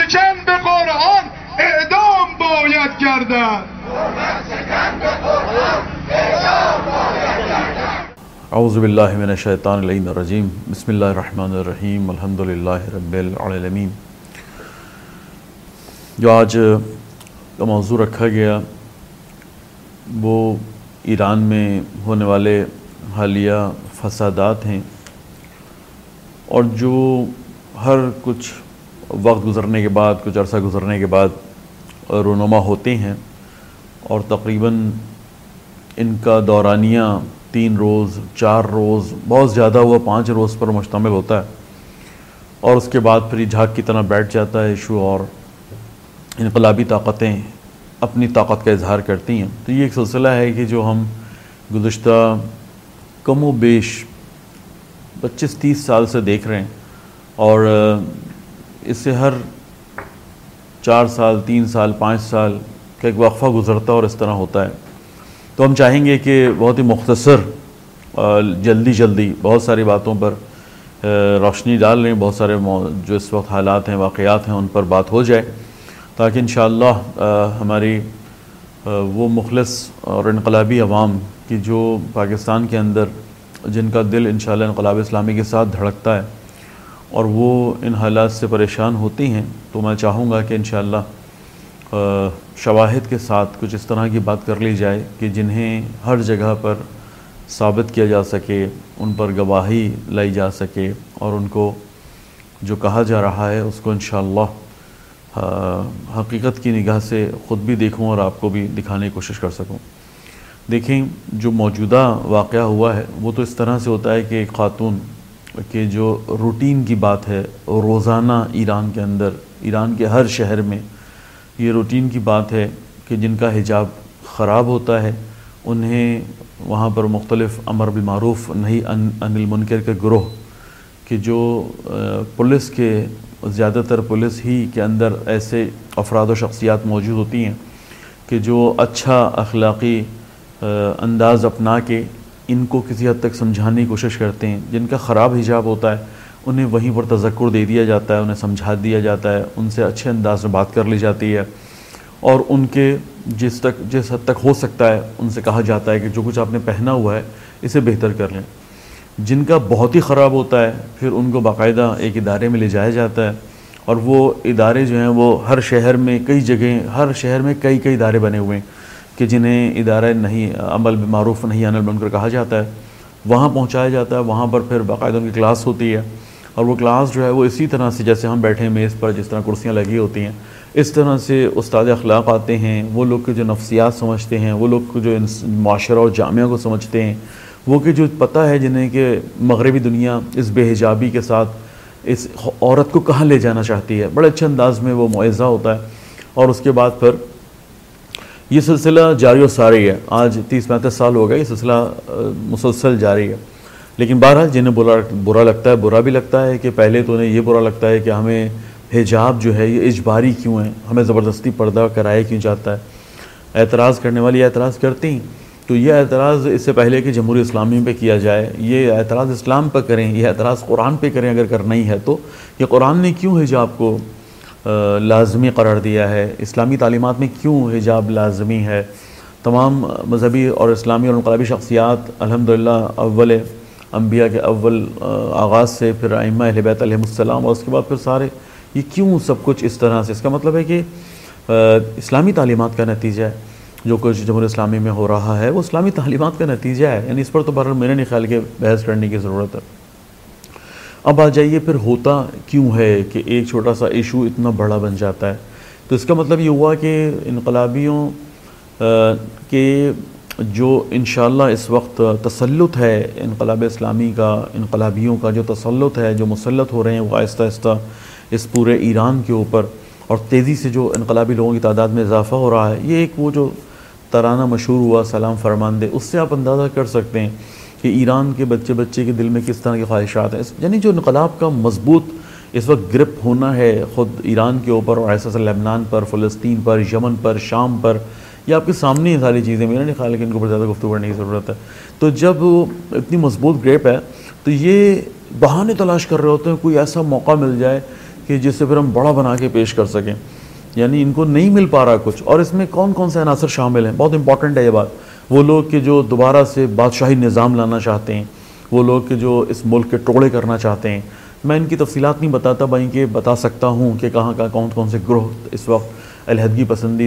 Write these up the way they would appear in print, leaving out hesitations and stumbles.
شکن به قرآن اعدام باید کردن. اعوذ باللہ من الشیطان الرجیم بسم اللہ الرحمن الرحیم الحمدللہ رب العالمین۔ جو آج کا موضوع رکھا گیا وہ ایران میں ہونے والے حالیہ فسادات ہیں، اور جو ہر کچھ وقت گزرنے کے بعد، کچھ عرصہ گزرنے کے بعد رونما ہوتے ہیں، اور تقریباً ان کا دورانیہ 3 روز 4 روز بہت زیادہ ہوا 5 روز پر مشتمل ہوتا ہے، اور اس کے بعد پھر یہ جھاگ کی طرح بیٹھ جاتا ہے ایشو، اور انقلابی طاقتیں اپنی طاقت کا اظہار کرتی ہیں۔ تو یہ ایک سلسلہ ہے کہ جو ہم گزشتہ کم و بیش 25-30 سال سے دیکھ رہے ہیں، اور اس سے ہر 4 سال 3 سال 5 سال کا ایک وقفہ گزرتا ہے اور اس طرح ہوتا ہے۔ تو ہم چاہیں گے کہ بہت ہی مختصر جلدی بہت ساری باتوں پر روشنی ڈال رہے ہیں، بہت سارے جو اس وقت حالات ہیں، واقعات ہیں، ان پر بات ہو جائے، تاکہ انشاءاللہ ہماری وہ مخلص اور انقلابی عوام کی جو پاکستان کے اندر جن کا دل انشاءاللہ انقلاب اسلامی کے ساتھ دھڑکتا ہے اور وہ ان حالات سے پریشان ہوتی ہیں، تو میں چاہوں گا کہ انشاءاللہ شواہد کے ساتھ کچھ اس طرح کی بات کر لی جائے کہ جنہیں ہر جگہ پر ثابت کیا جا سکے، ان پر گواہی لائی جا سکے، اور ان کو جو کہا جا رہا ہے اس کو انشاءاللہ حقیقت کی نگاہ سے خود بھی دیکھوں اور آپ کو بھی دکھانے کی کوشش کر سکوں۔ دیکھیں، جو موجودہ واقعہ ہوا ہے وہ تو اس طرح سے ہوتا ہے کہ ایک خاتون کہ جو روٹین کی بات ہے روزانہ ایران کے اندر، ایران کے ہر شہر میں یہ روٹین کی بات ہے کہ جن کا حجاب خراب ہوتا ہے انہیں وہاں پر مختلف امر بالمعروف نہی عن المنکر کے گروہ کہ جو پولیس کے زیادہ تر پولیس ہی کے اندر ایسے افراد و شخصیات موجود ہوتی ہیں کہ جو اچھا اخلاقی انداز اپنا کے ان کو کسی حد تک سمجھانے کی کوشش کرتے ہیں۔ جن کا خراب حجاب ہوتا ہے انہیں وہیں پر تذکر دے دیا جاتا ہے، انہیں سمجھا دیا جاتا ہے، ان سے اچھے انداز میں بات کر لی جاتی ہے، اور ان کے جس حد تک ہو سکتا ہے ان سے کہا جاتا ہے کہ جو کچھ آپ نے پہنا ہوا ہے اسے بہتر کر لیں۔ جن کا بہت ہی خراب ہوتا ہے پھر ان کو باقاعدہ ایک ادارے میں لے جایا جاتا ہے، اور وہ ادارے جو ہیں وہ ہر شہر میں کئی جگہیں، ہر شہر میں کئی ادارے بنے ہوئے ہیں کہ جنہیں ادارہ نہیں عمل بالمعروف نہی عن المنکر کہا جاتا ہے، وہاں پہنچایا جاتا ہے۔ وہاں پر پھر باقاعدہ ان کی کلاس ہوتی ہے، اور وہ کلاس جو ہے وہ اسی طرح سے جیسے ہم بیٹھے ہیں میز پر، جس طرح کرسیاں لگی ہوتی ہیں، اس طرح سے استاد اخلاق آتے ہیں، وہ لوگ کہ جو نفسیات سمجھتے ہیں، وہ لوگ جو معاشرہ اور جامعہ کو سمجھتے ہیں، وہ کہ جو پتہ ہے جنہیں کہ مغربی دنیا اس بے حجابی کے ساتھ اس عورت کو کہاں لے جانا چاہتی ہے، بڑے اچھے انداز میں وہ موعظہ ہوتا ہے، اور اس کے بعد پھر یہ سلسلہ جاری و ساری ہے۔ آج 30-35 سال ہو گئے یہ سلسلہ مسلسل جاری ہے، لیکن بہرحال جنہیں برا لگتا ہے، برا بھی لگتا ہے کہ پہلے تو انہیں یہ برا لگتا ہے کہ ہمیں حجاب جو ہے یہ اجباری کیوں ہے، ہمیں زبردستی پردہ کرایا کیوں جاتا ہے۔ اعتراض کرنے والی اعتراض کرتی ہیں، تو یہ اعتراض اس سے پہلے کہ جمہوری اسلامی پہ کیا جائے، یہ اعتراض اسلام پہ کریں، یہ اعتراض قرآن پہ کریں اگر کرنا ہی ہے تو، کہ قرآن نے کیوں حجاب کو لازمی قرار دیا ہے، اسلامی تعلیمات میں کیوں حجاب لازمی ہے۔ تمام مذہبی اور اسلامی اور انقلابی شخصیات الحمدللہ اول انبیاء کے اول آغاز سے پھر ائمہ اہل بیت علیہم السلام، اور اس کے بعد پھر سارے، یہ کیوں سب کچھ اس طرح سے؟ اس کا مطلب ہے کہ اسلامی تعلیمات کا نتیجہ ہے جو کچھ جمہوری اسلامی میں ہو رہا ہے، وہ اسلامی تعلیمات کا نتیجہ ہے، یعنی اس پر تو بہرحال میرے نہیں خیال کہ بحث کرنے کی ضرورت ہے۔ اب آ جائیے پھر ہوتا کیوں ہے کہ ایک چھوٹا سا ایشو اتنا بڑا بن جاتا ہے؟ تو اس کا مطلب یہ ہوا کہ انقلابیوں کے جو انشاءاللہ اس وقت تسلط ہے انقلاب اسلامی کا، انقلابیوں کا جو تسلط ہے، جو مسلط ہو رہے ہیں وہ آہستہ آہستہ اس پورے ایران کے اوپر، اور تیزی سے جو انقلابی لوگوں کی تعداد میں اضافہ ہو رہا ہے، یہ ایک وہ جو ترانہ مشہور ہوا سلام فرماندے، اس سے آپ اندازہ کر سکتے ہیں کہ ایران کے بچے کے دل میں کس طرح کی خواہشات ہیں۔ یعنی جو انقلاب کا مضبوط اس وقت گرپ ہونا ہے خود ایران کے اوپر، اور ایسا لبنان پر، فلسطین پر، یمن پر، شام پر، یہ آپ کے سامنے یہ ساری چیزیں، میرا نہیں خیال ہے کہ ان کو زیادہ گفتگو کرنے کی ضرورت ہے۔ تو جب اتنی مضبوط گریپ ہے تو یہ بہانے تلاش کر رہے ہوتے ہیں، کوئی ایسا موقع مل جائے कि जिससे फिर हम बड़ा बना के पेश कर सकें। यानी इनको नहीं मिल पा रहा कुछ। और इसमें कौन कौन से अनासर शामिल हैं, बहुत इंपॉर्टेंट है ये बात। वो लोग कि जो दोबारा से बादशाही निज़ाम लाना चाहते हैं, वो लोग कि जो इस मुल्क के टुकड़े करना चाहते हैं। मैं इनकी तफसीलात नहीं बताता, भाई कि बता सकता हूँ कि कहाँ कहाँ कौन कौन से ग्रोह इस वक्त अलहदगी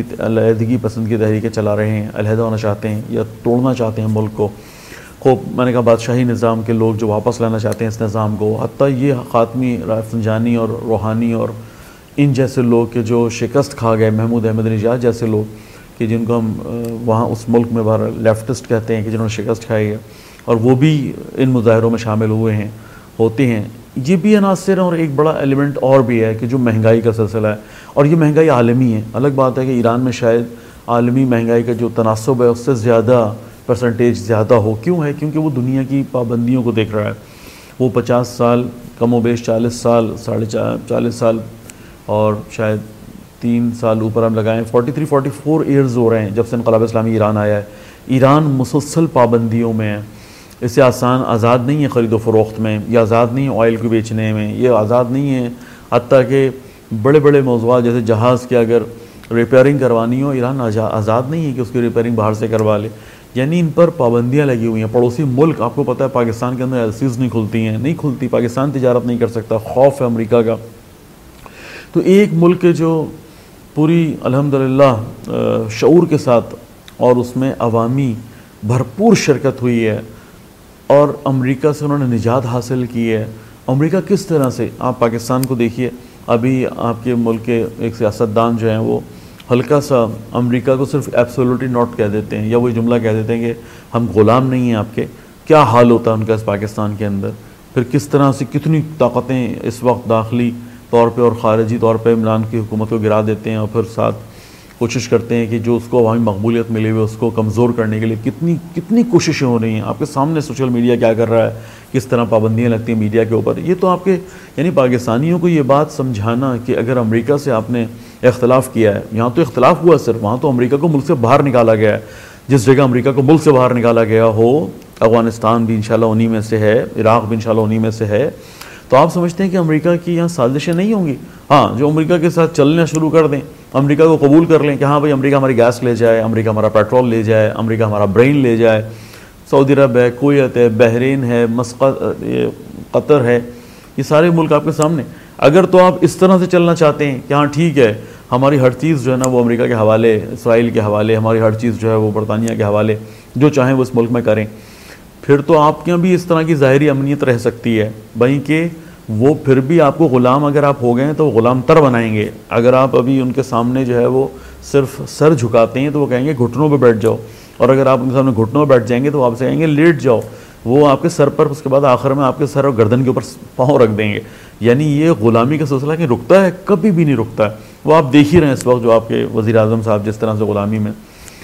पसंद की तहरीकें चला रहे हैं, अलहदा होना चाहते हैं या तोड़ना चाहते हैं मुल्क को। खूब मैंने कहा बादशाही निज़ाम के लोग जो वापस लाना चाहते हैं इस निज़ाम को, हत्ता ये ख़ातमी रफसंजानी और रूहानी और इन जैसे लोग के जो शिकस्त खा गए, महमूद अहमदीनेजाद जैसे लोग कि जिनको हम वहाँ उस मुल्क में बाहर लेफ्टिस्ट कहते हैं कि जिन्होंने शिकस्त खाई है और वो भी इन मुजाहरों में शामिल हुए हैं होते हैं। ये भी अनासर हैं। और एक बड़ा एलिमेंट और भी है कि जो महंगाई का सिलसिला है, और ये महंगाई आलमी है। अलग बात है कि ईरान में शायद आलमी महंगाई का जो तनासब है उससे ज़्यादा परसेंटेज ज़्यादा हो। क्यों है? क्योंकि वो दुनिया की पाबंदियों को देख रहा है। वो 50 साल कम व बेश 40 साल 40 साल और शायद 3 साल ऊपर हम लगाएं 43-44 ईयर्स हो रहे हैं जब से इनक़लाब इस्लामी ईरान आया है। ईरान मुसलसल पाबंदियों में है। इससे आसान आज़ाद नहीं है ख़रीदो फ़रोख्त में, या आज़ाद नहीं है ऑयल को बेचने में, ये आज़ाद नहीं है हत्ता कि बड़े बड़े मौज़ूआत जैसे जहाज़ की अगर रिपेयरिंग करवानी हो, ईरान आज़ाद नहीं है कि उसकी रिपेयरिंग बाहर से करवा ले। यानी इन पर पाबंदियाँ लगी हुई हैं। पड़ोसी मुल्क, आपको पता है पाकिस्तान के अंदर एलसीज़ नहीं खुलती हैं, नहीं खुलती, पाकिस्तान तिजारत नहीं कर सकता, खौफ है अमेरिका का। तो एक मुल्क के जो पूरी अल्हम्दुलिल्लाह शऊर के साथ और उसमें अवामी भरपूर शिरकत हुई है और अमेरिका से उन्होंने निजात हासिल की है। अमेरिका किस तरह से, आप पाकिस्तान को देखिए, अभी आपके मुल्क के एक सियासतदान जो हैं वो हल्का सा अमेरिका को सिर्फ एब्सोल्युटली नॉट कह देते हैं, या वही जुमला कह देते हैं कि हम ग़ुलाम नहीं हैं आपके। क्या हाल होता है उनका इस पाकिस्तान के अंदर। फिर किस तरह से कितनी ताकतें इस वक्त दाखिली तौर पे और ख़ारिजी तौर पे इमरान की हुकूमत को गिरा देते हैं और फिर साथ कोशिश करते हैं कि जो उसको अवामी मकबूलियत मिली हुई उसको कमज़ोर करने के लिए कितनी कोशिशें हो रही हैं। आपके सामने सोशल मीडिया क्या कर रहा है, किस तरह पाबंदियाँ लगती हैं मीडिया के ऊपर। ये तो आपके यानी पाकिस्तानियों को ये बात समझाना कि अगर अमेरिका से आपने इख्तलाफ किया है, यहाँ तो इख्तलाफ हुआ सिर्फ, वहाँ तो अमेरिका को मुल्क से बाहर निकाला गया है। जिस जगह अमेरिका को मुल्क से बाहर निकाला गया हो, अफ़गानिस्तान भी इंशाल्लाह उन्हीं में से है, इराक़ भी इंशाल्लाह उन्हीं में से है। तो आप समझते हैं कि अमेरिका की यहाँ साजिशें नहीं होंगी? हाँ, जो अमेरिका के साथ चलना शुरू कर दें, अमेरिका को कबूल कर लें कि हाँ भाई अमेरिका हमारी गैस ले जाए, अमेरिका हमारा पेट्रोल ले जाए, अमेरिका हमारा ब्रेन ले जाए, सऊदी अरब है, कुवैत है, बहरीन है, कतर है, ये सारे मुल्क आपके सामने। अगर तो आप इस तरह से चलना चाहते हैं कि हाँ ठीक है हमारी हर चीज़ जो है ना वो अमेरिका के हवाले, इसराइल के हवाले, हमारी हर चीज़ जो है वो बरतानिया के हवाले, जो चाहें वो इस मुल्क में करें, फिर तो आपके यहाँ भी इस तरह की ज़ाहिरी अमनीयत रह सकती है भाई कि वो फिर भी आपको ग़ुलाम अगर आप हो गए हैं तो वो ग़ुलाम तर बनाएंगे। अगर आप अभी उनके सामने जो है वो सिर्फ सर झुकाते हैं तो वो कहेंगे घुटनों पे बैठ जाओ, और अगर आप उनके सामने घुटनों पे बैठ जाएंगे तो आपसे कहेंगे लेट जाओ। वो आपके सर पर, उसके बाद आखिर में आपके सर और गर्दन के ऊपर पाँव रख देंगे। यानी ये ग़ुलामी का सिलसिला कि रुकता है, कभी भी नहीं रुकता है। वो आप देख ही रहे हैं इस वक्त जो आपके वज़ीर आज़म साहब जिस तरह से ग़ुलामी में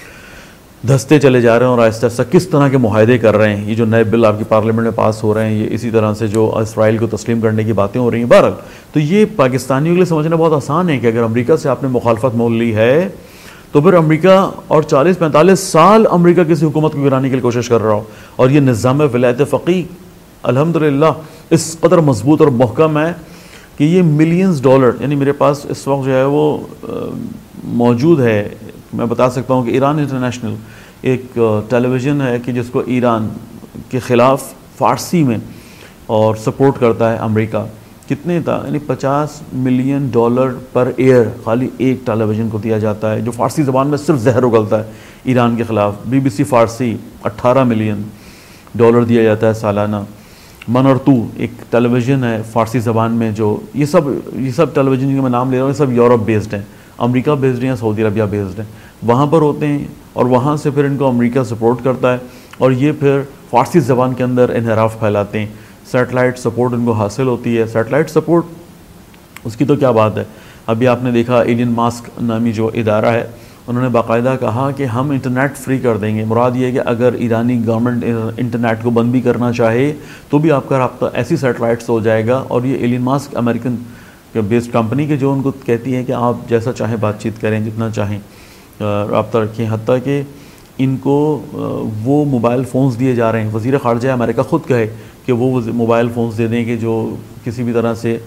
धंसते चले जा रहे हैं और आहिस्ता आहिस्ता किस तरह के मुआहदे कर रहे हैं। ये जो नए बिल आपकी पार्लियामेंट में पास हो रहे हैं, ये इसी तरह से जो इसराइल को तस्लीम करने की बातें हो रही हैं। बहरहाल तो ये पाकिस्तानियों के लिए समझना बहुत आसान है कि अगर अमेरिका से आपने मुखालफत मोल ली है तो फिर अमेरिका और 40-45 साल अमेरिका किसी हुकूमत को गिराने के लिए कोशिश कर रहा हो। और ये निज़ाम विलायत फ़क़ीह अल्हम्दुलिल्लाह इस कदर मजबूत और महकम है कि ये मिलियंस डॉलर, यानी मेरे पास इस वक्त जो है वो मौजूद है, मैं बता सकता हूँ कि ईरान इंटरनेशनल एक टेलीविज़न है कि जिसको ईरान के ख़िलाफ़ फ़ारसी में और सपोर्ट करता है अमेरिका। कितने था, यानी $50 मिलियन पर ईयर खाली एक टेलीविज़न को दिया जाता है जो फ़ारसी ज़बान में सिर्फ जहर उगलता है ईरान के ख़िलाफ़। BBC फ़ारसी $18 मिलियन दिया जाता है सालाना। मन और तू एक टेलीविज़न है फ़ारसी ज़बान में, जो ये सब टेलीविज़न जिनके मैं नाम ले रहा हूँ ये सब यूरोप बेस्ड हैं, अमेरिका बेस्ड हैं या सऊदी अरबिया बेस्ड हैं, वहाँ पर होते हैं और वहाँ से फिर इनको अमेरिका सपोर्ट करता है और ये फिर फ़ारसी ज़बान के अंदर इनहराफ फैलाते हैं। सैटेलाइट सपोर्ट इनको हासिल होती है। सैटेलाइट सपोर्ट उसकी तो क्या बात है, अभी आपने देखा एलियन मास्क नामी जो इदारा है उन्होंने बाकायदा कहा कि हम इंटरनेट फ्री कर देंगे। मुराद ये है कि अगर ईरानी गवर्नमेंट इंटरनेट को बंद भी करना चाहे तो भी आपका रब्ता ऐसी सैटेलाइट से हो जाएगा। और ये Elon Musk American based company के जो उनको कहती है कि आप जैसा चाहें बातचीत करें, जितना चाहें रब्ता रखें, हत्ता कि इनको वो मोबाइल फ़ोन्स दिए जा रहे हैं। वज़ीर ख़ारजा अमेरिका ख़ुद कहे कि वो मोबाइल फ़ोन्स दे दें कि जो किसी भी तरह से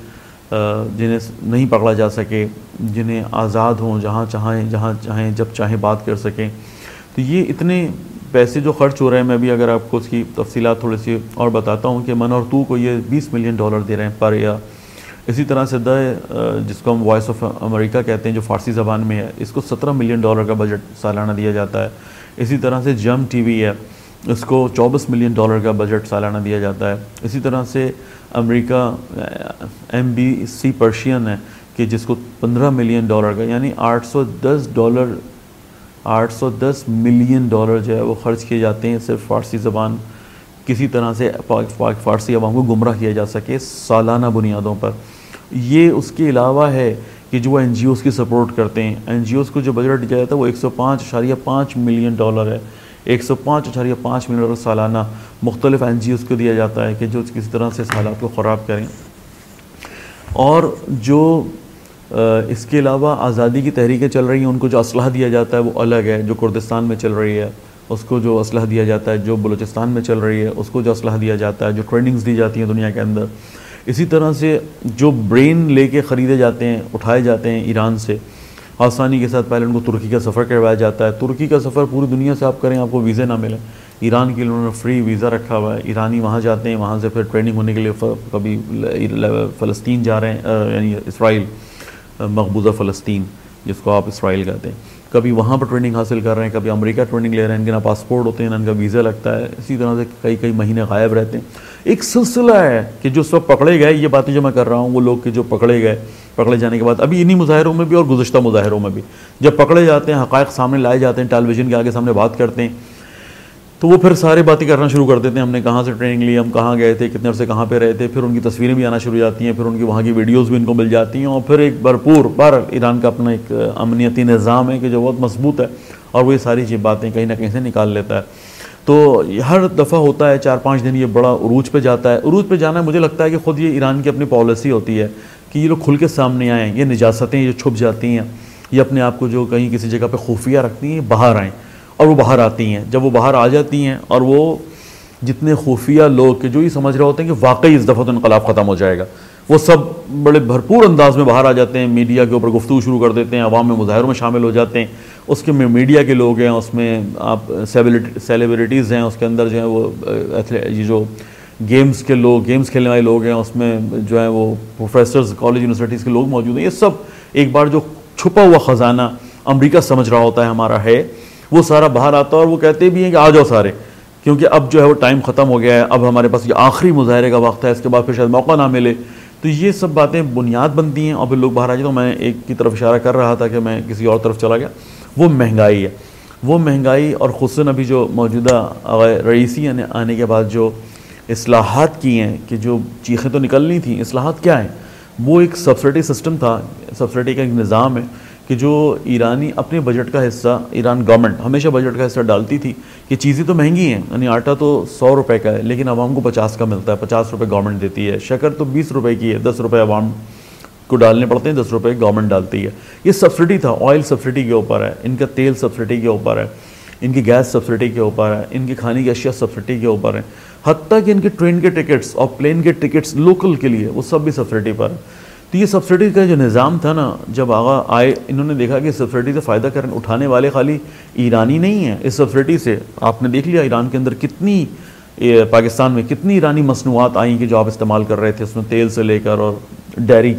जिन्हें नहीं पकड़ा जा सके, जिन्हें आज़ाद हों, जहाँ चाहें जब चाहें बात कर सकें। तो ये इतने पैसे जो खर्च हो रहे हैं, मैं भी अगर आपको उसकी तफसीलात थोड़ी सी और बताता हूँ कि मन और तू को ये $20 मिलियन दे रहे हैं पर ईयर। इसी तरह से जिसको हम वॉइस ऑफ अमेरिका कहते हैं जो फ़ारसी ज़बान में है, इसको $17 मिलियन का बजट सालाना दिया जाता है। इसी तरह से जम टीवी है, इसको $24 मिलियन का बजट सालाना दिया जाता है। इसी तरह से अमेरिका MBC पर्शियन है कि जिसको $15 मिलियन का यानी $810 मिलियन जो है वो ख़र्च किए जाते हैं सिर्फ फ़ारसी ज़बान किसी तरह से फ़ारसी अवाम को गुमराह किया जा सके सालाना बुनियादों पर। ये उसके अलावा है कि जो NGOs की सपोर्ट करते हैं, NGOs को जो बजट दिया जाता है वो $105.5 मिलियन है। $105.5 मिलियन सालाना मुख्तलिफ NGOs को दिया जाता है कि जो किसी तरह से इस हालात को ख़राब करें। और जो इसके अलावा आज़ादी की तहरीकें चल रही हैं, उनको जो असलहा दिया जाता है वो अलग है। जो कुर्दिस्तान में चल रही है उसको जो असलहा दिया जाता है, जो बलूचिस्तान में चल रही है उसको जो असलहा दिया जाता है, जो ट्रेनिंग्स दी जाती हैं दुनिया के अंदर। इसी तरह से जो ब्रेन लेके ख़रीदे जाते हैं, उठाए जाते हैं ईरान से आसानी के साथ, पहले उनको तुर्की का सफ़र करवाया जाता है। तुर्की का सफ़र पूरी दुनिया से आप करें, आपको वीज़े ना मिले, ईरान के लिए उन्होंने फ्री वीज़ा रखा हुआ है। ईरानी वहाँ जाते हैं, वहाँ से फिर ट्रेनिंग होने के लिए कभी फ़लस्तीन जा रहे हैं, यानी इसराइल, मकबूजा फ़लस्तीन जिसको आप इसराइल कहते हैं, कभी वहाँ पर ट्रेनिंग हासिल कर रहे हैं, कभी अमेरिका ट्रेनिंग ले रहे हैं। इनके ना पासपोर्ट होते हैं ना इनका वीज़ा लगता है। इसी तरह से कई महीने गायब रहते हैं। एक सिलसिला है कि जो सब पकड़े गए, ये बातें जो मैं कर रहा हूँ वो लोग के जो पकड़े गए, पकड़े जाने के बाद अभी इन्हीं मुजाहिरों में भी और गुज़श्ता मुजाहिरों में भी जब पकड़े जाते हैं, हक़ाइक़ सामने लाए जाते हैं, टेलीविज़न के आगे सामने बात करते हैं, तो वो फिर सारी बातें करना शुरू कर देते हैं। हमने कहाँ से ट्रेनिंग ली, हम कहाँ गए थे, कितने अर्से कहाँ पे रहे थे। फिर उनकी तस्वीरें भी आना शुरू हो जाती हैं, फिर उनकी वहाँ की वीडियोस भी इनको मिल जाती हैं। और फिर एक भरपूर ईरान का अपना एक अमनीती निज़ाम है कि जो बहुत मजबूत है और वो ये सारी चीज़ बातें कहीं ना कहीं से निकाल लेता है। तो हर दफ़ा होता है 4-5 दिन ये बड़ा उरूज पे जाता है। उरूज पे जाना मुझे लगता है कि ख़ुद ये ईरान की अपनी पॉलिसी होती है कि ये लोग खुल के सामने आएँ, ये निजासतें जो छुप जाती हैं, ये अपने आप को जो कहीं किसी जगह पर खुफिया रखती हैं, बाहर आएँ। और वो बाहर आती हैं। जब वो बाहर आ जाती हैं और वो जितने खुफिया लोग के जो ये समझ रहे होते हैं कि वाकई इस दफ़ा तो इनकलाब ख़त्म हो जाएगा, वो सब बड़े भरपूर अंदाज में बाहर आ जाते हैं, मीडिया के ऊपर गुफ्तगू शुरू कर देते हैं, अवाम में मुजाहिरों में शामिल हो जाते हैं। उसके में मीडिया के लोग हैं, उसमें आप सेलिब्रिटीज़ हैं, उसके अंदर जो है वो ये जो गेम्स के लोग, गेम्स खेलने वाले लोग हैं, उसमें जो है वो प्रोफेसर्स कॉलेज यूनिवर्सिटीज़ के लोग मौजूद हैं। ये सब एक बार जो छुपा हुआ ख़जाना अमेरिका समझ रहा होता है हमारा है, वो सारा बाहर आता है। और वो कहते भी हैं कि आ जाओ सारे, क्योंकि अब जो है वो टाइम ख़त्म हो गया है, अब हमारे पास ये आखिरी मुजाहरे का वक्त है, इसके बाद फिर शायद मौका ना मिले। तो ये सब बातें बुनियाद बनती हैं और फिर लोग बाहर आ जाते हैं। तो मैं एक की तरफ इशारा कर रहा था कि मैं किसी और तरफ चला गया, वो महंगाई है। वो महंगाई और खुसूसन अभी जो मौजूदा रईसी आने के बाद जो इस्लाहात की हैं, कि जो चीखें तो निकलनी थी, इस्लाहात क्या हैं? वो एक सब्सिडी सिस्टम था, सब्सिडी का एक निज़ाम है कि जो ईरानी अपने बजट का हिस्सा, ईरान गवर्नमेंट हमेशा बजट का हिस्सा डालती थी कि चीज़ें तो महंगी हैं, यानी आटा तो 100 रुपये का है लेकिन आवाम को 50 का मिलता है, 50 रुपये गवर्नमेंट देती है। शक्कर तो 20 रुपये की है, 10 रुपये आवाम को डालने पड़ते हैं, 10 रुपये गवर्नमेंट डालती है। ये सब्सिडी था, ऑयल सब्सिडी के ऊपर है, इनका तेल सब्सिडी के ऊपर है, इनकी गैस सब्सिडी के ऊपर है, इनकी खाने की अशिया सब्सिडी के ऊपर है, हत्ता कि इनके ट्रेन के टिकट्स और प्लेन के टिकट्स लोकल के लिए वो सब भी सब्सिडी पर है। तो ये सब्सिडी का जो निज़ाम था ना, जब आगा आए इन्होंने देखा कि सब्सिडी से फ़ायदा करने उठाने वाले खाली ईरानी नहीं हैं। इस सब्सिडी से आपने देख लिया ईरान के अंदर कितनी, पाकिस्तान में कितनी ईरानी मसनूआत आई कि जो आप इस्तेमाल कर रहे थे, उसमें तेल से लेकर और डेयरी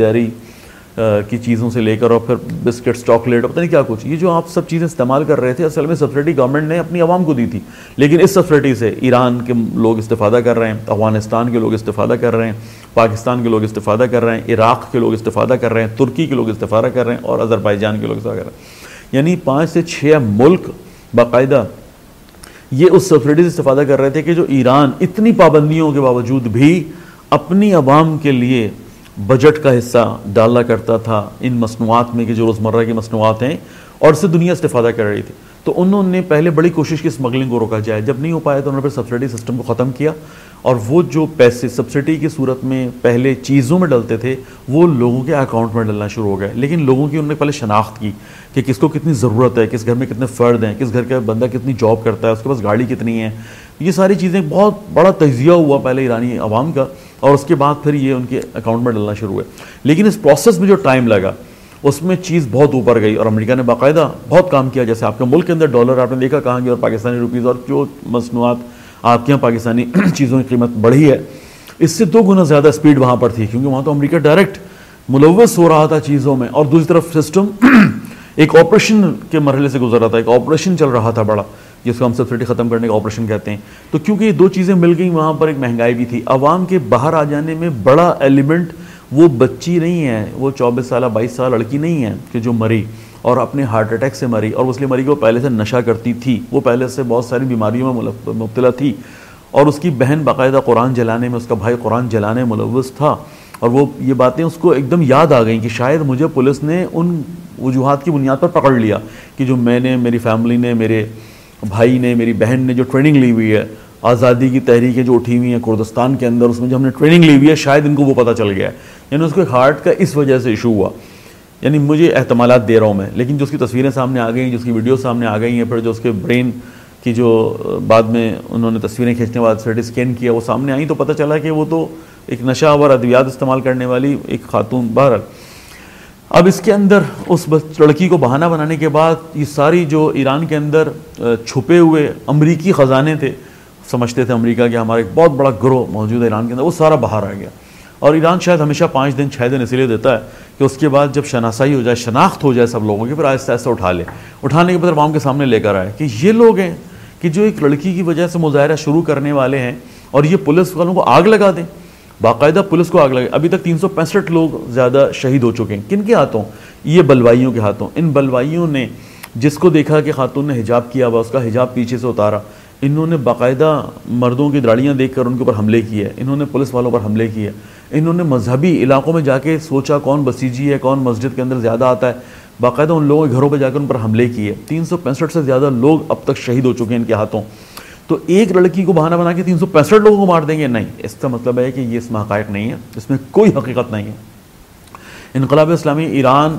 की चीज़ों से लेकर और फिर बिस्किट्स, चॉकलेट, पता नहीं क्या कुछ, ये जो आप सब चीज़ें इस्तेमाल कर रहे थे असल में सब्सिडी गवर्नमेंट ने अपनी आवाम को दी थी। लेकिन इस सब्सिडी से ईरान के लोग इस्तेफ़ादा कर रहे हैं, अफ़गानिस्तान के लोग इस्तेफ़ादा कर रहे हैं, पाकिस्तान के लोग इस्तेफ़ादा कर रहे हैं, इराक़ के लोग इस्तेफ़ादा कर रहे हैं, तुर्की के लोग इस्तेफ़ादा कर रहे हैं और अज़रबैजान के लोग इस्तेफ़ादा कर रहे हैं। यानी 5 से 6 मुल्क बाकायदा ये उस सब्सिडी से इस्तेफ़ादा कर रहे थे कि जो ईरान इतनी पाबंदियों के बावजूद भी अपनी आवाम के लिए बजट का हिस्सा डाला करता था इन मसनूआत में कि जो रोज़मर्रा की मसनूआत हैं और इससे दुनिया इस्तेफ़ादा कर रही थी। तो उन्होंने पहले बड़ी कोशिश की स्मगलिंग को रोका जाए, जब नहीं हो पाया तो उन्होंने फिर सब्सिडी सिस्टम को ख़त्म किया और वो जो पैसे सब्सिडी की सूरत में पहले चीज़ों में डलते थे वो लोगों के अकाउंट में डलना शुरू हो गए। लेकिन लोगों की उन्होंने पहले शनाख्त की कि किसको कितनी ज़रूरत है, किस घर में कितने फ़र्द हैं, किस घर का बंदा कितनी जॉब करता है, उसके पास गाड़ी कितनी है। ये सारी चीज़ें बहुत बड़ा तजिया हुआ पहले ईरानी अवाम का और उसके बाद फिर ये उनके अकाउंट में डलना शुरू हुए। लेकिन इस प्रोसेस में जो टाइम लगा उसमें चीज़ बहुत ऊपर गई और अमेरिका ने बाकायदा बहुत काम किया। जैसे आपके मुल्क के अंदर डॉलर आपने देखा कहाँ गया और पाकिस्तानी रुपीज़ और जो मसनूआत आपके यहाँ पाकिस्तानी चीज़ों की कीमत बढ़ी है, इससे 2 गुना ज़्यादा स्पीड वहाँ पर थी, क्योंकि वहाँ तो अमेरिका डायरेक्ट मुलव्वस हो रहा था चीज़ों में। और दूसरी तरफ सिस्टम एक ऑपरेशन के मरहले से गुजर रहा था, एक ऑपरेशन चल रहा था बड़ा, जिसको हम सब्सिडी ख़त्म करने का ऑपरेशन कहते हैं। तो क्योंकि ये 2 चीज़ें मिल गई, वहाँ पर एक महंगाई भी थी। आवाम के बाहर आ जाने में बड़ा एलिमेंट वो बच्ची नहीं है, वो 24 साल 22 साल लड़की नहीं है कि जो मरी और अपने हार्ट अटैक से मरी, और इसलिए मरी कि वो पहले से नशा करती थी, वो पहले से बहुत सारी बीमारियों में मुब्तला थी, और उसकी बहन बाकायदा कुरान जलाने में, उसका भाई कुरान जलाने में मुलव्वस था। और वो ये बातें उसको एकदम याद आ गई कि शायद मुझे पुलिस ने उन वजूहात की बुनियाद पर पकड़ लिया कि जो मैंने, मेरी फैमिली ने, मेरे भाई ने, मेरी बहन ने जो ट्रेनिंग ली हुई है, आज़ादी की तहरीकें जो उठी हुई हैं कुर्दिस्तान के अंदर, उसमें जो हमने ट्रेनिंग ली हुई है, शायद इनको वो पता चल गया है। यानी उसको हार्ट का इस वजह से इशू हुआ। यानी मुझे एहतमालात दे रहा हूँ मैं, लेकिन जो उसकी तस्वीरें सामने आ गई, जो उसकी वीडियो सामने आ गई हैं, फिर जो उसके ब्रेन की जो बाद में उन्होंने तस्वीरें खींचने के बाद सीटी स्कैन किया, वो सामने आई, तो पता चला कि वो तो एक नशा और अद्वियात इस्तेमाल करने वाली एक खातून। बहरहाल अब इसके अंदर उस लड़की को बहाना बनाने के बाद ये सारी जो ईरान के अंदर छुपे हुए अमरीकी ख़जाने थे, समझते थे अमेरिका कि हमारा एक बहुत बड़ा ग्रोह मौजूद है ईरान के अंदर, वो सारा बाहर आ गया। और ईरान शायद हमेशा 5 दिन 6 दिन इसलिए देता है कि उसके बाद जब शनासाई हो जाए, शनाख्त हो जाए सब लोगों की, फिर आहिस्ता आहिस्ता उठा ले, उठाने के बाद अवाम के सामने लेकर आए कि ये लोग हैं कि जो एक लड़की की वजह से मुजाहरा शुरू करने वाले हैं और ये पुलिस वालों को आग लगा दें, बाकायदा पुलिस को आग लगे। अभी तक 365 लोग ज़्यादा शहीद हो चुके हैं। किन के हाथों? ये बलवाइयों के हाथों। इन बलवाइयों ने जिसको देखा कि खातून ने हिजाब किया हुआ, उसका हिजाब पीछे से उतारा, इन्होंने बाकायदा मर्दों की दाढ़ियाँ देखकर उनके ऊपर हमले किए, इन्होंने पुलिस वालों पर हमले किए, इन्होंने मजहबी इलाकों में जाके सोचा कौन बसीजी है, कौन मस्जिद के अंदर ज़्यादा आता है, बाकायदा उन लोगों के घरों पर जाकर उन पर हमले किए। 365 से ज़्यादा लोग अब तक शहीद हो चुके हैं इनके हाथों। तो एक लड़की को बहाना बना के 365 लोगों को मार देंगे? नहीं, इसका मतलब है कि ये इसमें हक़ाइक़ नहीं है, इसमें कोई हकीकत नहीं है। इनक़लाब इस्लामी ईरान,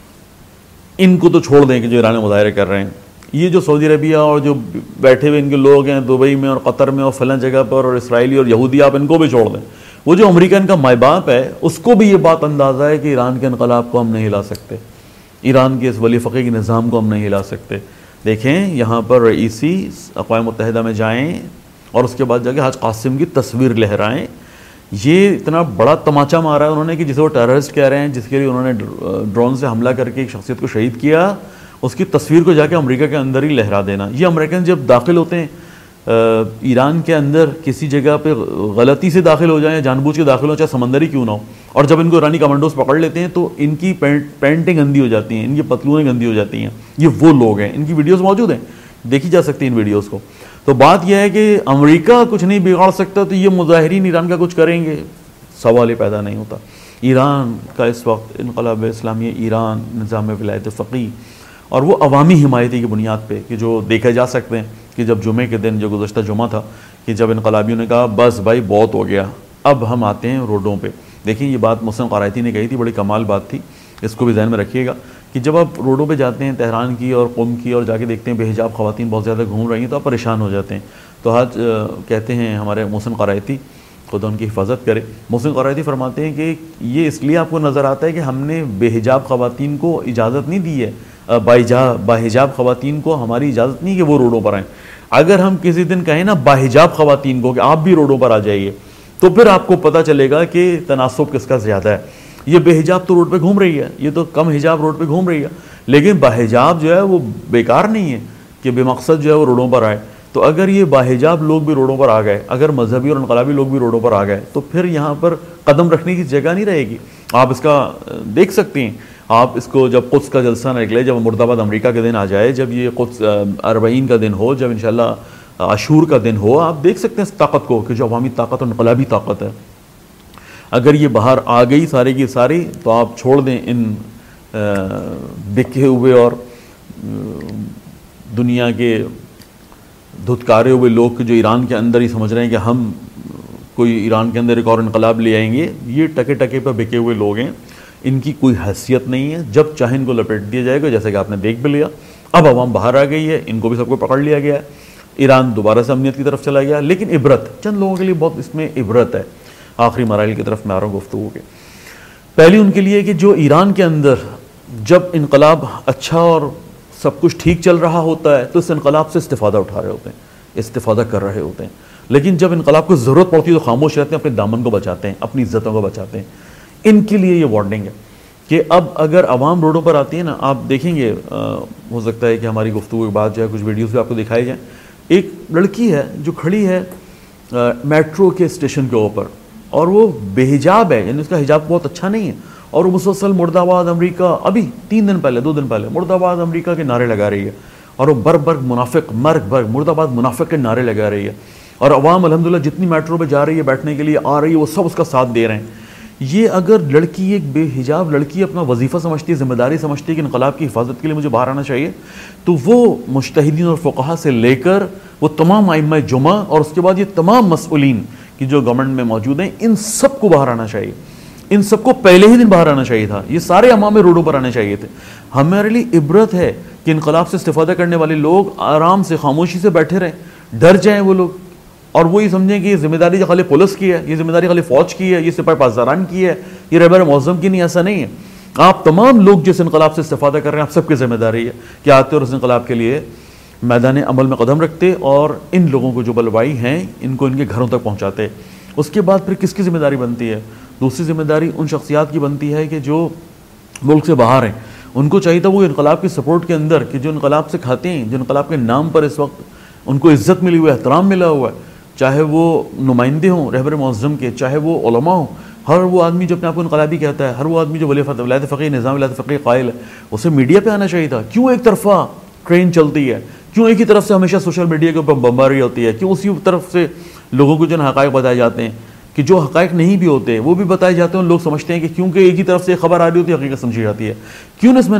इनको तो छोड़ दें कि जो ईरान में मुज़ाहरे कर रहे हैं, ये जो सऊदी अरबिया और जो बैठे हुए इनके लोग हैं दुबई में और कतर में और फलां जगह पर, और इसराइली और यहूदी, आप इनको भी छोड़ दें। वो जो अमेरिका इनका माई बाप है, उसको भी ये बात अंदाज़ा है कि ईरान के इनक़लाब को हम नहीं हिला सकते, ईरान के इस वली फ़क़ीह के निज़ाम को हम नहीं हिला सकते। देखें, यहाँ पर रईसी अक़वाम मुत्तहिदा में जाएँ और उसके बाद जाके हाज कासिम की तस्वीर लहराएँ। ये इतना बड़ा तमाचा मारा है उन्होंने कि जिसे वो टेररिस्ट कह रहे हैं, जिसके लिए उन्होंने ड्रोन से हमला करके एक शख्सियत को शहीद किया, उसकी तस्वीर को जाके अमेरिका के अंदर ही लहरा देना। ये अमेरिकन जब दाखिल होते हैं ईरान के अंदर, किसी जगह पे गलती से दाखिल हो जाएं, जानबूझ के दाखिल हो, चाहे समंदरी क्यों ना हो, और जब इनको ईरानी कमांडोज पकड़ लेते हैं तो इनकी पेंटें गंदी हो जाती हैं, इनकी पतलूनें गंदी हो जाती हैं। ये वो लोग हैं, इनकी वीडियोस मौजूद हैं, देखी जा सकती है इन वीडियोस को। तो बात यह है कि अमेरिका कुछ नहीं बिगाड़ सकता, तो ये मुजाहिरीन ईरान का कुछ करेंगे? सवाल ही पैदा नहीं होता। ईरान का इस वक्त इनक़लाब इस्लामी ईरान निज़ाम विलायत फ़क़ीह और वो अवामी हिमायती की बुनियाद पे कि जो देखे जा सकते हैं कि जब जुमे के दिन, जो गुज़श्ता जुमा था, कि जब इनक़लाबियों ने कहा बस भाई बहुत हो गया, अब हम आते हैं रोडों पे। देखिए, ये बात मोहसिन क़रायती ने कही थी, बड़ी कमाल बात थी, इसको भी ज़हन में रखिएगा कि जब आप रोडों पे जाते हैं तेहरान की और क़ुम की और जाके देखते हैं बेहिजाब ख़वातीन बहुत ज़्यादा घूम रही हैं, तो आप परेशान हो जाते हैं। तो आज कहते हैं हमारे मोहसिन क़रायती, खुदा उनकी हिफाजत करे, मोहसिन क़रायती फरमाते हैं कि ये इसलिए आपको नज़र आता है कि हमने बेहिजाब ख़वातीन को इजाज़त नहीं दी है, बाहिजाब ख़वातीन को हमारी इजाज़त नहीं कि वो रोडों पर आएँ। अगर हम किसी दिन कहें ना बाहिजाब ख़वातीन को कि आप भी रोडों पर आ जाइए, तो फिर आपको पता चलेगा कि तनासुब किसका ज़्यादा है। ये बेहिजाब तो रोड पे घूम रही है, ये तो कम हिजाब रोड पे घूम रही है, लेकिन बाहिजाब जो है वो बेकार नहीं है कि बेमकसद जो है वो रोडों पर आए। तो अगर ये बाहिजाब लोग भी रोडों पर आ गए, अगर मजहबी और इनक़लाबी लोग भी रोडों पर आ गए, तो फिर यहाँ पर कदम रखने की जगह नहीं रहेगी। आप इसका देख सकते हैं, आप इसको जब कुद्स का जलसा निकले, जब मुर्दाबाद अमेरिका के दिन आ जाए, जब ये कुद्स अरबईन का दिन हो, जब इंशाल्लाह आशूर का दिन हो, आप देख सकते हैं इस ताकत को कि जो अवामी ताकत और इनक़लाबी ताकत है, अगर ये बाहर आ गई सारी की सारी, तो आप छोड़ दें इन बिके हुए और दुनिया के धुतकारे हुए लोग जो ईरान के अंदर ही समझ रहे हैं कि हम कोई ईरान के अंदर एक और इनकलाब ले आएंगे। ये टके टके पर बिके हुए लोग हैं, इनकी कोई हैसियत नहीं है, जब चाहे इनको लपेट दिया जाएगा, जैसे कि आपने देख भी लिया। अब अवाम बाहर आ गई है, इनको भी सबको पकड़ लिया गया है, ईरान दोबारा से अमनीयत की तरफ चला गया। लेकिन इबरत, चंद लोगों के लिए बहुत इसमें इबरत है। आखिरी मराइल की तरफ मैं आ रहा हूँ गुफ्तगू के। पहली उनके लिए कि जो ईरान के अंदर जब इनकलाब अच्छा और सब कुछ ठीक चल रहा होता है तो इस इनकलाब से इस्तिफ़ादा उठा रहे होते हैं, इस्तिफ़ादा कर रहे होते हैं, लेकिन जब इनकलाब को ज़रूरत पड़ती है तो खामोश रहते हैं, अपने दामन को बचाते हैं, अपनी इज्जतों को बचाते हैं। इनके लिए ये वार्निंग है कि अब अगर अवाम रोडों पर आती है ना, आप देखेंगे हो सकता है कि हमारी गुफ्तगू के बाद जो है कुछ वीडियोज़ भी आपको दिखाई जाएँ। एक लड़की है जो खड़ी है मेट्रो के स्टेशन के ऊपर और वो बेहिजाब है, यानी उसका हिजाब बहुत अच्छा नहीं है, और वो मुसलसल मुर्दाबाद अमेरिका, अभी 3 दिन पहले 2 दिन पहले मुर्दाबाद अमेरिका के नारे लगा रही है, और वो बर बर मुनाफिक मर्ग बर मुर्दाबाद मुनाफिक के नारे लगा रही है, और अवाम अल्हम्दुलिल्लाह जितनी मेट्रो पे जा रही है बैठने के लिए आ रही है वो सब उसका साथ दे रहे हैं। ये अगर लड़की, एक बेहिजाब लड़की अपना वजीफ़ा समझती है, जिम्मेदारी समझती है कि इनकलाब की हिफाजत के लिए मुझे बाहर आना चाहिए, तो वो मुज्तहिदीन और फ़ुक़हा से लेकर वो तमाम आइम्मा जुमा और उसके बाद ये तमाम मसऊलीन कि जो गवर्नमेंट में मौजूद हैं, इन सबको बाहर आना चाहिए। इन सबको पहले ही दिन बाहर आना चाहिए था, ये सारे अमाम रोडों पर आने चाहिए थे। हमारे लिए इबरत है कि इनकलाब से इस्तिफ़ादा करने वाले लोग आराम से खामोशी से बैठे रहें, डर जाएं वो लोग, और वो ये समझें कि ये जिम्मेदारी जो खाली पुलिस की है, ये जिम्मेदारी खाली फ़ौज की है, ये सिपाही पासदारान की है, ये रहबर मौज़म की नहीं। ऐसा नहीं है। आप तमाम लोग जिस इनकलाब से इस्तिफ़ादा कर रहे हैं, आप सबकी जिम्मेदारी है कि आते और उस इनकलाब के लिए मैदान अमल में कदम रखते और इन लोगों को जो बलवाई हैं इनको इनके घरों तक पहुँचाते। उसके बाद फिर किसकी जिम्मेदारी बनती है? दूसरी जिम्मेदारी उन शख्सियात की बनती है कि जो मुल्क से बाहर हैं। उनको चाहिए था वो इनकलाब की सपोर्ट के अंदर कि जो इनकलाब से खाते हैं, जो इनकलाब के नाम पर इस वक्त उनको इज़्ज़त मिली हुई है, एहतराम मिला हुआ है, चाहे वो नुमाइंदे हों रहबर मौज़म के, चाहे वो उलमा हों, हर वो आदमी जो अपने आप को इनकलाबी कहता है, हर वो आदमी जो वलायत फ़क़ीह निज़ाम वलायत फ़क़ीह क़ाइल है, उसे मीडिया पे आना चाहिए था। क्यों एक तरफा ट्रेन चलती है? क्यों एक ही तरफ से हमेशा सोशल मीडिया के ऊपर बमबारी होती है? क्यों उसी तरफ से लोगों को जो हक़ाइक़ बताए जाते हैं कि जो हक़ाइक़ नहीं भी होते वो भी बताए जाते हैं? लोग समझते हैं कि क्योंकि एक ही तरफ से खबर आ रही होती है हकीकत समझी जाती है। क्यों ना इसमें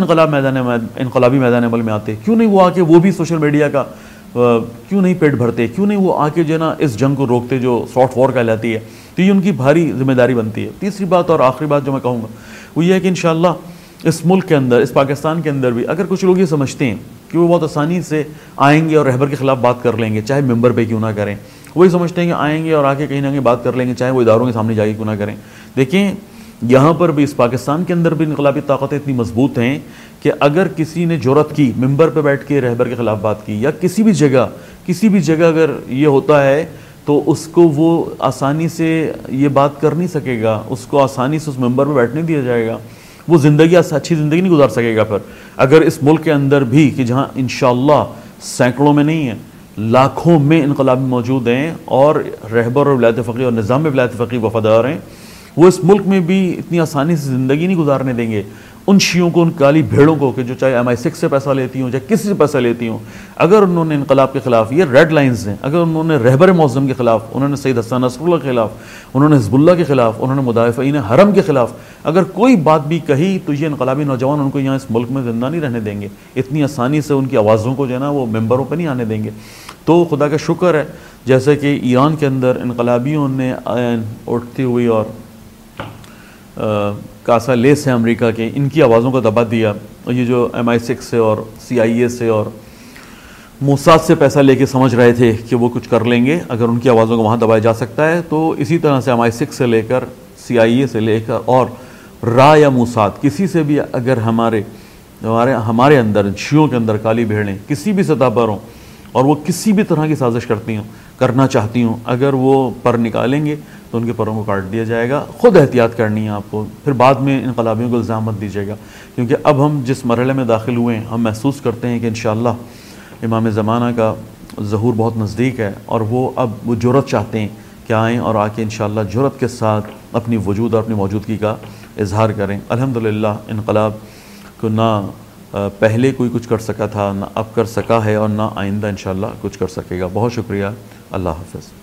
इनकलाबी मैदान अमल में आते? क्यों नहीं वो आके वो भी सोशल मीडिया का क्यों नहीं पेट भरते? क्यों नहीं वो आके जो ना इस जंग को रोकते जो सॉफ्ट वॉर कहलाती है? तो ये उनकी भारी जिम्मेदारी बनती है। तीसरी बात और आखिरी बात जो मैं कहूँगा वो ये है कि इंशाअल्लाह इस मुल्क के अंदर, इस पाकिस्तान के अंदर भी अगर कुछ लोग ये समझते हैं कि वो बहुत आसानी से आएंगे और रहबर के ख़िलाफ़ बात कर लेंगे, चाहे मेंबर पे क्यों ना करें, वही समझते हैं कि आएंगे और आके कहीं ना कहीं बात कर लेंगे, चाहे वो इदारों के सामने जाके क्यों ना करें। देखें, यहाँ पर भी, इस पाकिस्तान के अंदर भी इनकलाबी ताकतें इतनी मजबूत हैं कि अगर किसी ने जुर्रत की मेंबर पे बैठ के रहबर के ख़िलाफ़ बात की, या किसी भी जगह अगर ये होता है तो उसको वो आसानी से ये बात कर नहीं सकेगा, उसको आसानी से उस मेंबर पे बैठने दिया जाएगा, वो ज़िंदगी अच्छी ज़िंदगी नहीं गुजार सकेगा। फिर अगर इस मुल्क के अंदर भी, कि जहाँ इंशाअल्लाह सैकड़ों में नहीं है लाखों में इनकलाबी मौजूद हैं और रहबर और वलायत फ़क़ीह और निज़ाम में वलायत फ़क़ीह वफ़ादार हैं, वो इस मुल्क में भी इतनी आसानी से ज़िंदगी नहीं गुजारने देंगे उन शियों को, उन काली भेड़ों को, कि जो चाहे MI6 से पैसा लेती हों, चाहे किसी से पैसा लेती हों। अगर उन्होंने इनकलाब के ख़िलाफ़, ये रेड लाइन्स हैं, अगर उन्होंने रहबर मौज़म के ख़िलाफ़, उन्होंने सैयद हसन नसरुल्लाह के ख़िलाफ़, उन्होंने हिज़्बुल्लाह के ख़िलाफ़, उन्होंने मुदाफ़िईन हरम के ख़िलाफ़ अगर कोई बात भी कही तो ये इनकलाबी नौजवान उनको यहाँ इस मुल्क में ज़िंदा नहीं रहने देंगे। इतनी आसानी से उनकी आवाज़ों को जो है ना वो मेंबरों पर नहीं आने देंगे। तो खुदा का शुक्र है जैसे कि ईरान के अंदर इनकलाबियों ने उठती हुई और कासा लेस है अमेरिका के, इनकी आवाज़ों को दबा दिया, और ये जो MI6 से और CIA से और मोसाद से पैसा लेके समझ रहे थे कि वो कुछ कर लेंगे अगर उनकी आवाज़ों को वहाँ दबाया जा सकता है, तो इसी तरह से MI6 से लेकर CIA से लेकर और रा या मोसाद किसी से भी अगर हमारे अंदर शियों के अंदर काली भेड़ें किसी भी सतह पर हों और वो किसी भी तरह की साजिश करना चाहती हूँ, अगर वो पर निकालेंगे तो उनके परों को काट दिया जाएगा। ख़ुद एहतियात करनी है आपको, फिर बाद में इनकलाबियों को इल्ज़ाम मत दीजिएगा, क्योंकि अब हम जिस मरहले में दाखिल हुए हैं हम महसूस करते हैं कि इंशाअल्लाह इमाम ज़माना का ज़हूर बहुत नज़दीक है, और वो अब वो जुर्रत चाहते हैं कि आएँ और आके इंशाअल्लाह जुर्रत के साथ अपनी वजूद और अपनी मौजूदगी का इजहार करें। अल्हम्दुलिल्लाह इनकलाब को ना पहले कोई कुछ कर सका था, ना अब कर सका है, और ना आइंदा इंशाअल्लाह कुछ कर सकेगा। बहुत शुक्रिया। अल्लाह हाफ़िज़।